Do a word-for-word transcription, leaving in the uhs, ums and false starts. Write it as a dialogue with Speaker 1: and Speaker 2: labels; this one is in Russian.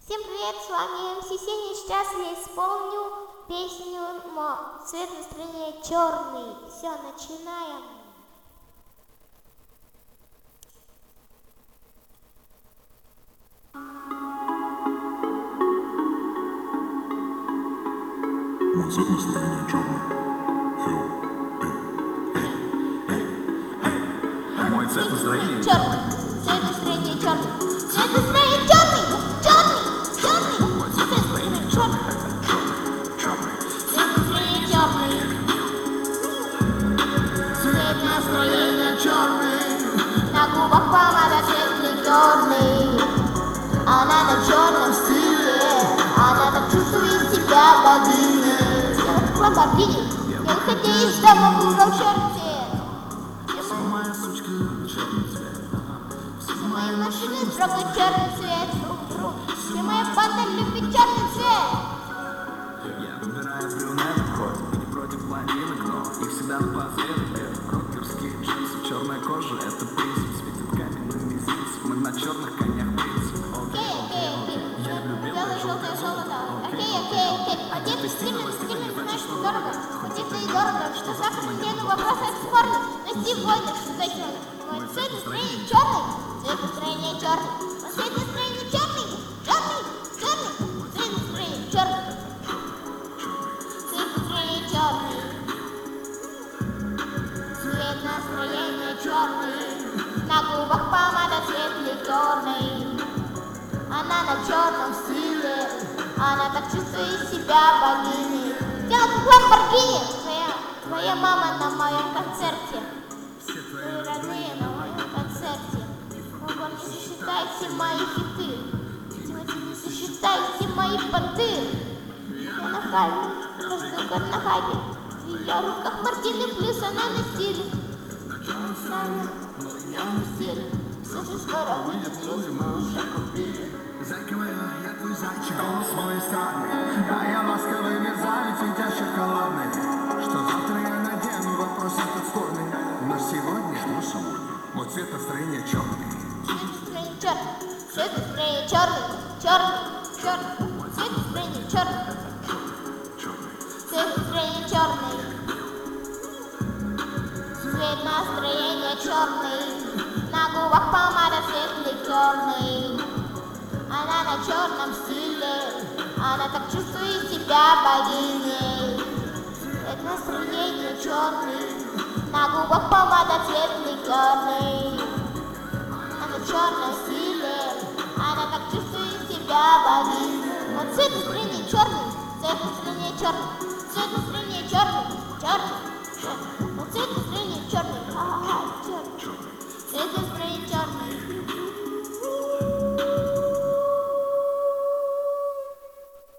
Speaker 1: Всем привет, с вами эм си Сеня. Сейчас я исполню песню «Цвет настроения черный». Все, начинаем.
Speaker 2: Мой цвет настроения черный. Фил, эй, эй, эй. Мой цвет настроения
Speaker 1: черный. Цвет настроения черный. Цвет настроения черный. Черный. Черный.
Speaker 2: Мой цвет настроения черный. Черный.
Speaker 1: Цвет настроения черный. Цвет настроения черный. На губах помада цвет черный. Она на черном стиле. Она так чувствует себя богиней. Я в Ламборгини. Я выходя из дома, выбрал черный цвет.
Speaker 2: Все моя сучка черный цвет.
Speaker 1: Все мои машины строго черный цвет. Все моя банда любит черный цвет.
Speaker 2: Я выбираю брюнеток, хоть и не против блондинок, но их всегда на подсветок. Это рокерские джинсы, черная кожа, это принцип. Светит каменный мизинец, мы на черных конях принцип.
Speaker 1: Окей, окей, окей. Белое, желтое, золото. Окей, окей, окей. Одеты стильно, стильно, знаешь, что дорого. Одеты и дорого, что сахар, нету вопроса, это спорно. Но сегодня что зачем? Мой цвет настроения черный. Цвет настроения черный. Мой цвет настроения черный. Черный, черный. Цвет настроения черный. Цвет настроения черный. Цвет настроения черный. На губах помада светлый черный. Она на черном стиле. Она так чувствует себя богиней. Дело как Ламборгини. Твоя, твоя мама на моем концерте. Твои родные на моем концерте. Ого, не засчитайте мои хиты. Тимати, не засчитайте мои понты. Я на хайпе, каждый год на хайпе. В ее руках Мартины плюс она на стиле. Я на стиле. Все же скоро выйдет люди, мы уже купили.
Speaker 2: Зайка моя, я твой зайчик, голос мой эстрадный. Да, я ласковый мерзавец, и тебя шоколадный. Что завтра я надену, вопрос этот спорный. Но сегодня, ну сегодня, мой цвет настроения черный.
Speaker 1: Цвет настроения черный. Цвет настроения черный. Черный, черный. Цвет настроения черный. Цвет настроения черный. Цвет настроения черный. На губах помада светлый черный. Она на черном стиле. Она так чувствует себя богиней. Цвет настроения черный. На губах помада светлый черный. Она на черном стиле. Она так чувствует себя богиней. Но цвет настроения черный. Цвет настроения черный. Цвет настроения черный. Черный. Но цвет